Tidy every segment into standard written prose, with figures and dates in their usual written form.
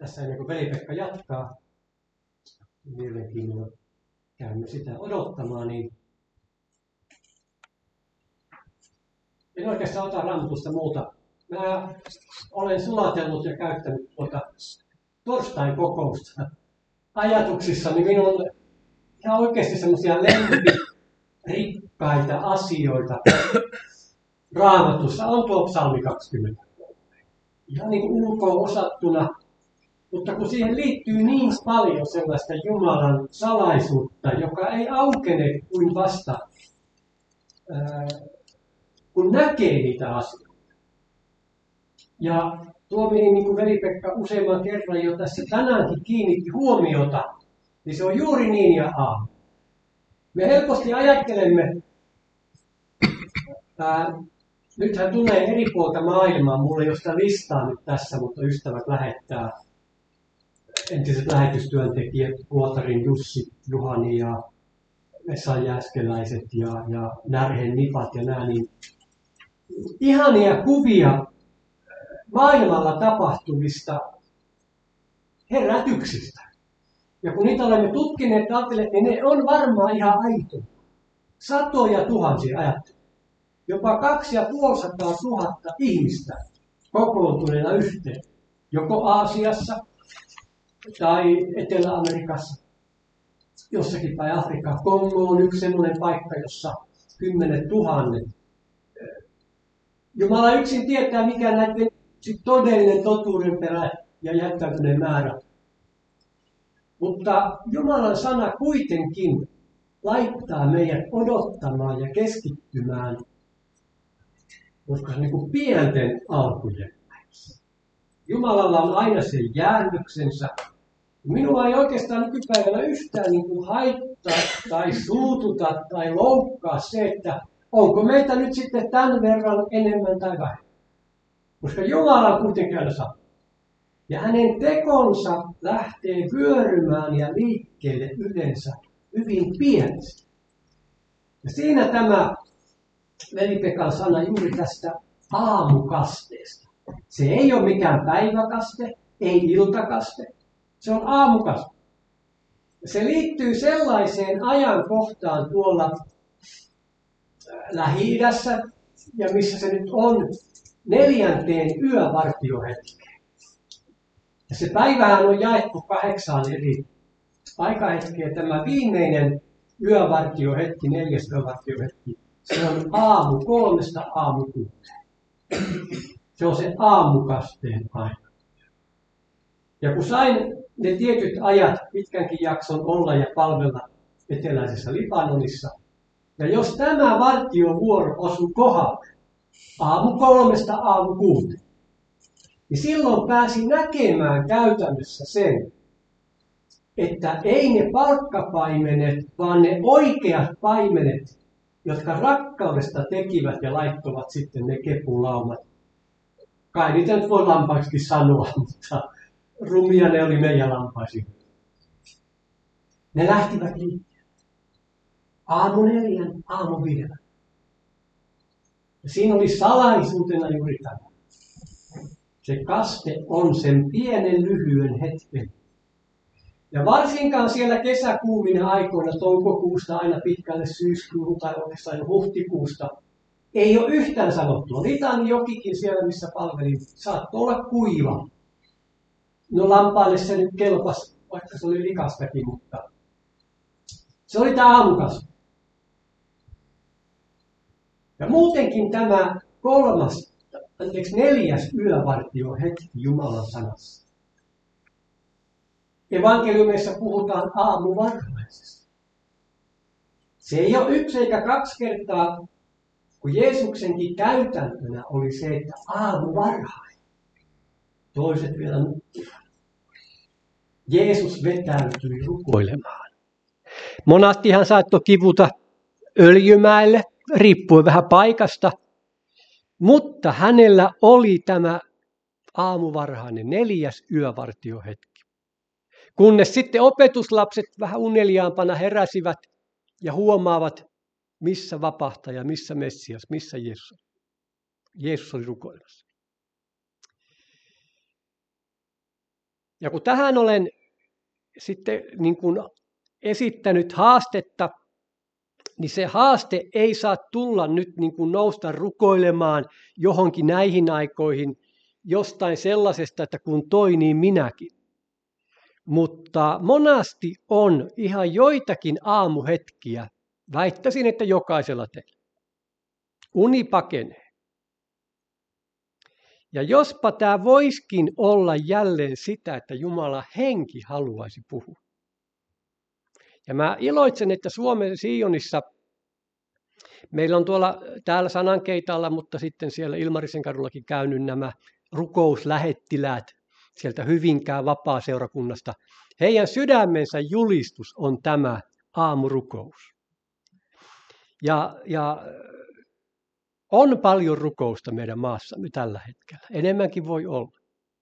tässä ennen kuin veli-Pekka jatkaa, mielenkiinnolla käymme sitä odottamaan, niin en oikeastaan ota Raamatusta muuta. Mä olen sulatellut ja käyttänyt torstain kokousta ajatuksissa, niin minulla on ihan oikeasti semmoisia lempirikkaita asioita Raamatussa. On tuo psalmi 20. Ihan niin kuin ulkoon osattuna, mutta kun siihen liittyy niin paljon sellaista Jumalan salaisuutta, joka ei aukene kuin vasta, kun näkee niitä asioita. Ja tuo, mihin niin kuin veli-Pekka useamman kerran jo tässä tänäänkin kiinnitti huomiota, niin se on juuri niin ja aamu. Me helposti ajattelemme, nythän tulee eri puolta maailmaa, mulla ei ole sitä listaa nyt tässä, mutta ystävät lähettää entiset lähetystyöntekijät, Vuotarin Jussi, Juhani ja Vesa Jääskeläiset ja Närhen Nipat ja nämä, niin ihania kuvia maailmalla tapahtuvista herätyksistä. Ja kun niitä olemme tutkineet, niin ne on varmaan ihan aitoja. Satoja tuhansia ajatteluja. Jopa 250 000 ihmistä kokoontuneena yhteen. Joko Aasiassa tai Etelä-Amerikassa, jossakin päin Afrikkaa. Kongo on yksi sellainen paikka, jossa 10 000. Jumala yksin tietää, mikä näiden todellinen totuuden perä ja jättäytyneen määrä. Mutta Jumalan sana kuitenkin laittaa meidät odottamaan ja keskittymään, koska se niin kuin pienten alkujen. Jumalalla on aina se jäännöksensä. Minua ei oikeastaan nykypäivänä yhtään niin kuin haittaa tai suututa tai loukkaa se, että onko meitä nyt sitten tämän verran enemmän tai vähemmän. Koska Jumala on kuitenkin aina sama. Ja hänen tekonsa lähtee vyörymään ja liikkeelle yleensä hyvin pienesti. Ja siinä tämä veli-Pekan sana juuri tästä aamukasteesta. Se ei ole mikään päiväkaste, ei iltakaste. Se on aamukaste. Se liittyy sellaiseen ajankohtaan tuolla Lähi-idässä, ja missä se nyt on, 4. yövartiohetkeen. Ja se päivähän on jaettu 8 eri aikahetkeä. Tämä viimeinen yövartiohetki, 4. yövartiohetki, se on aamu 3 aamu 6. Se on se aamukasteen aika. Ja kun sain ne tietyt ajat pitkänkin jakson olla ja palvella eteläisessä Libanonissa, ja jos tämä vartiovuoro osui kohdalle, aamu 3 aamu 6, niin silloin pääsi näkemään käytännössä sen, että ei ne palkkapaimenet, vaan ne oikeat paimenet, jotka rakkaudesta tekivät ja laittoivat sitten ne kepulaumat. Kai niitä nyt voi lampaiksikin sanoa, mutta rumia ne oli meidän lampaisiin. Ne lähtivät liikkeelle. Aamu 4, aamu 5. Ja siinä oli salaisuutena juuri tämä. Se kaste on sen pienen lyhyen hetken. Ja varsinkaan siellä kesäkuumina aikoina, toukokuusta aina pitkälle syyskuuhun tai oikeastaan jo huhtikuusta, ei ole yhtään sanottua. Litanijokikin siellä, missä palvelin, saattoi olla kuiva. No lampaille se nyt kelpasi, vaikka se oli likastakin, mutta se oli tämä aamukas. Ja muutenkin tämä 4. yövartiohetki Jumalan sanassa. Evankeliumissa puhutaan aamuvarhaisesta. Se ei ole 1 eikä 2 kertaa, kun Jeesuksenkin käytäntönä oli se, että aamuvarhain. Toiset vielä nukkuvat. Jeesus vetäytyi rukoilemaan. Monastihan saattoi kivuta Öljymäelle, riippuen vähän paikasta, mutta hänellä oli tämä aamuvarhainen 4. yövartiohetki. Kunnes sitten opetuslapset vähän uneliaampana heräsivät ja huomaavat, missä vapahtaja, missä Messias, missä Jeesus. Jeesus oli rukoilemassa. Ja kun tähän olen sitten niin kuin esittänyt haastetta, niin se haaste ei saa tulla nyt niin kuin nousta rukoilemaan johonkin näihin aikoihin jostain sellaisesta, että kun toi, niin minäkin. Mutta monasti on ihan joitakin aamuhetkiä, väittäisin, että jokaisella teillä. Uni pakenee. Ja jospa tämä voisikin olla jälleen sitä, että Jumalan henki haluaisi puhua. Ja mä iloitsen, että Suomen Sionissa meillä on täällä Sanankeitalla, mutta sitten siellä Ilmarisen kadullakin käynyt nämä rukouslähettiläät sieltä Hyvinkään vapaaseurakunnasta. Heidän sydämensä julistus on tämä aamurukous. Ja on paljon rukousta meidän maassamme tällä hetkellä. Enemmänkin voi olla.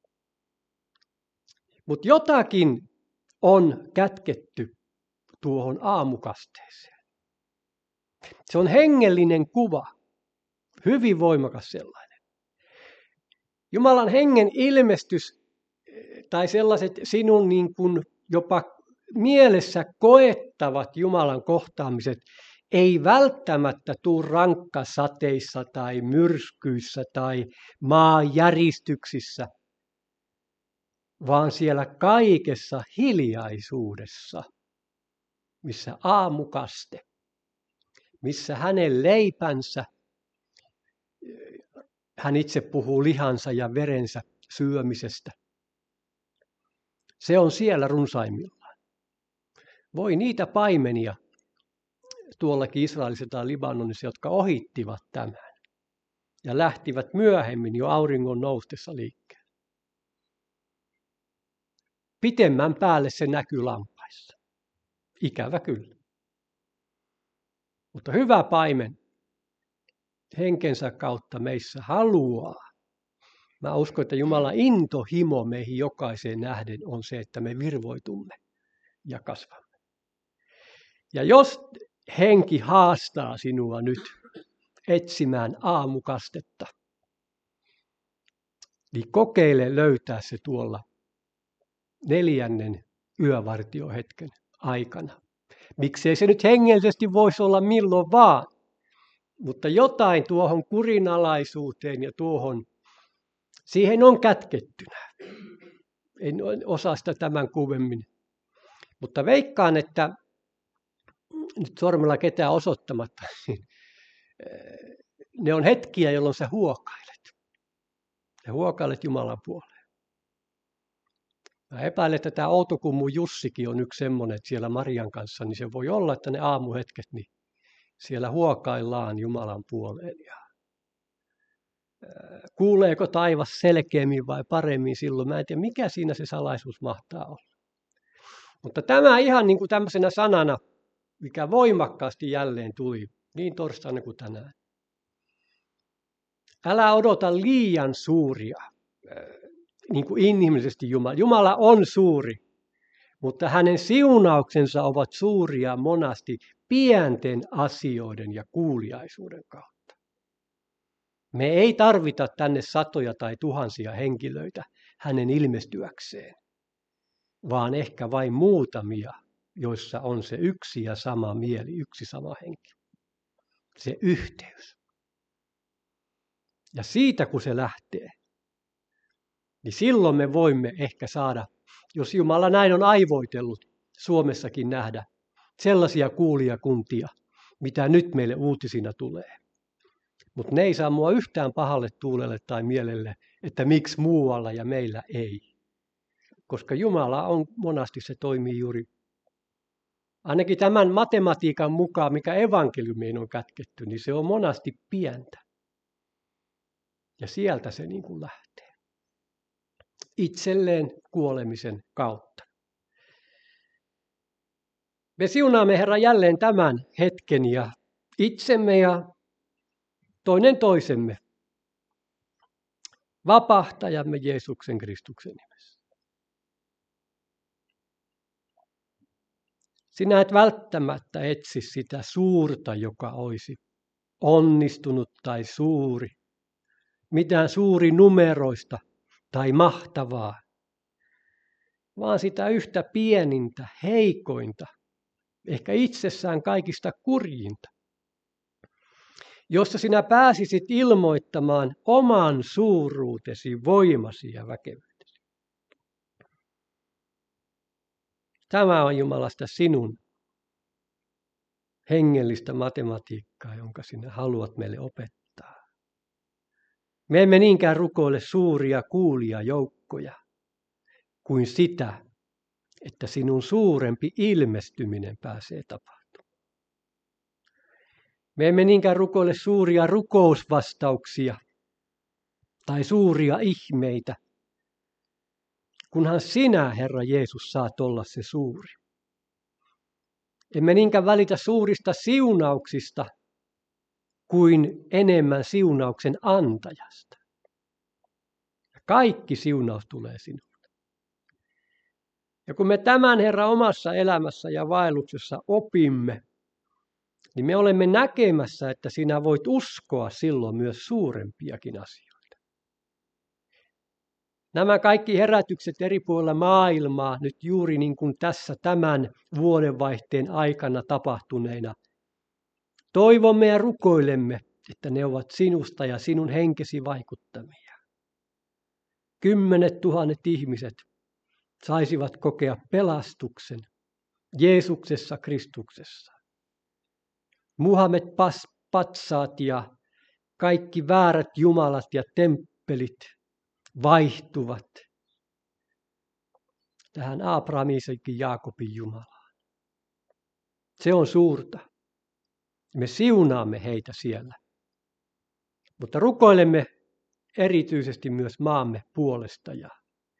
Mutta jotakin on kätketty tuohon aamukasteeseen. Se on hengellinen kuva, hyvin voimakas sellainen. Jumalan hengen ilmestys tai sellaiset sinun niin kuin jopa mielessä koettavat Jumalan kohtaamiset ei välttämättä tule rankkasateissa tai myrskyissä tai maanjäristyksissä, vaan siellä kaikessa hiljaisuudessa, missä aamukaste, missä hänen leipänsä, hän itse puhuu lihansa ja verensä syömisestä. Se on siellä runsaimmillaan. Voi niitä paimenia tuollakin Israelissa tai Libanonissa, jotka ohittivat tämän ja lähtivät myöhemmin jo auringon noustessa liikkeelle. Pitemmän päälle se näkyy lampaissa. Ikävä kyllä. Mutta hyvä paimen henkensä kautta meissä haluaa. Mä uskon, että Jumalan intohimo meihin jokaiseen nähden on se, että me virvoitumme ja kasvamme. Ja jos henki haastaa sinua nyt etsimään aamukastetta, niin kokeile löytää se tuolla 4. yövartiohetken aikana. Miksei se nyt hengellisesti voisi olla milloin vaan, mutta jotain tuohon kurinalaisuuteen ja siihen on kätkettynä. En osaa sitä tämän kuvemmin. Mutta veikkaan, että nyt sormella ketään osoittamatta, niin ne on hetkiä, jolloin sä huokailet. Ja huokailet Jumalan puoleen. Mä epäilen, että tämä Outokummu Jussikin on yksi semmoinen, että siellä Marian kanssa, niin se voi olla, että ne aamuhetket, niin siellä huokaillaan Jumalan puoleen. Ja kuuleeko taivas selkeämmin vai paremmin silloin? Mä en tiedä, mikä siinä se salaisuus mahtaa olla. Mutta tämä ihan niin kuin tämmöisenä sanana, mikä voimakkaasti jälleen tuli, niin torstaina kuin tänään. Älä odota liian suuria, niin kuin inhimillisesti Jumala. Jumala on suuri, mutta hänen siunauksensa ovat suuria monasti pienten asioiden ja kuuliaisuuden kautta. Me ei tarvita tänne satoja tai tuhansia henkilöitä hänen ilmestyäkseen, vaan ehkä vain muutamia, joissa on se yksi ja sama mieli, yksi sama henki. Se yhteys. Ja siitä kun se lähtee, niin silloin me voimme ehkä saada, jos Jumala näin on aivoitellut Suomessakin nähdä, sellaisia kuulijakuntia, mitä nyt meille uutisina tulee. Mutta ne ei saa mua yhtään pahalle tuulelle tai mielelle, että miksi muualla ja meillä ei. Koska Jumala on monasti, se toimii juuri, ainakin tämän matematiikan mukaan, mikä evankeliumiin on kätketty, niin se on monasti pientä. Ja sieltä se niin kuin lähtee. Itselleen kuolemisen kautta. Me siunaamme, Herra, jälleen tämän hetken ja itsemme ja toinen toisemme. Vapahtajamme Jeesuksen Kristuksen nimessä. Sinä et välttämättä etsi sitä suurta, joka olisi onnistunut tai suuri. Mitään suurinumeroista tai mahtavaa. vaan sitä yhtä pienintä, heikointa, ehkä itsessään kaikista kurjinta, jossa sinä pääsisit ilmoittamaan oman suuruutesi, voimasi ja väkevyytesi. Tämä on Jumalasta sinun hengellistä matematiikkaa, jonka sinä haluat meille opettaa. Me emme niinkään rukoile suuria kuulijajoukkoja kuin sitä, että sinun suurempi ilmestyminen pääsee tapahtumaan. Me emme niinkään rukoile suuria rukousvastauksia tai suuria ihmeitä, kunhan sinä, Herra Jeesus, saat olla se suuri. Emme niinkään välitä suurista siunauksista kuin enemmän siunauksen antajasta. Kaikki siunaus tulee sinulta. Ja kun me tämän, Herra, omassa elämässä ja vaelluksessa opimme, niin me olemme näkemässä, että sinä voit uskoa silloin myös suurempiakin asioita. Nämä kaikki herätykset eri puolilla maailmaa, nyt juuri niin kuin tässä tämän vuodenvaihteen aikana tapahtuneina, toivomme ja rukoilemme, että ne ovat sinusta ja sinun henkesi vaikuttamia. 10 000 ihmiset saisivat kokea pelastuksen Jeesuksessa Kristuksessa. Muhammed-patsaat ja kaikki väärät jumalat ja temppelit vaihtuvat tähän Abrahamin, Isakin, Jaakobin Jumalaan. Se on suurta. Me siunaamme heitä siellä. Mutta rukoilemme erityisesti myös maamme puolesta. Ja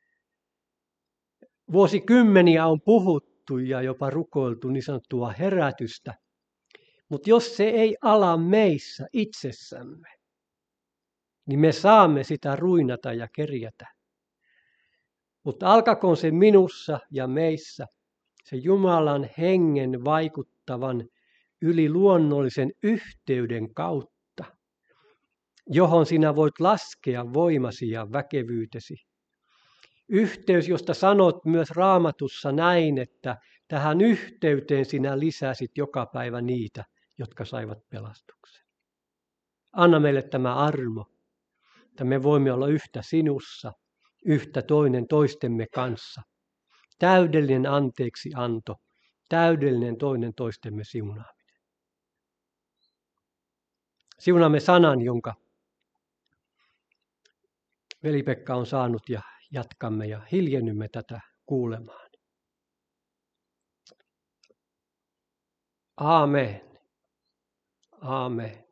vuosikymmeniä on puhuttu ja jopa rukoiltu niin sanottua herätystä. Mutta jos se ei ala meissä itsessämme, niin me saamme sitä ruinata ja kerjätä. Mutta alkakoon se minussa ja meissä, se Jumalan hengen vaikuttavan yliluonnollisen yhteyden kautta, johon sinä voit laskea voimasi ja väkevyytesi. Yhteys, josta sanot myös Raamatussa näin, että tähän yhteyteen sinä lisäsit joka päivä niitä, jotka saivat pelastuksen. Anna meille tämä armo, että me voimme olla yhtä sinussa, yhtä toinen toistemme kanssa. Täydellinen anteeksianto, täydellinen toinen toistemme siunaaminen. Siunaamme sanan, jonka veli-Pekka on saanut ja jatkamme ja hiljennymme tätä kuulemaan. Aamen. Aamen.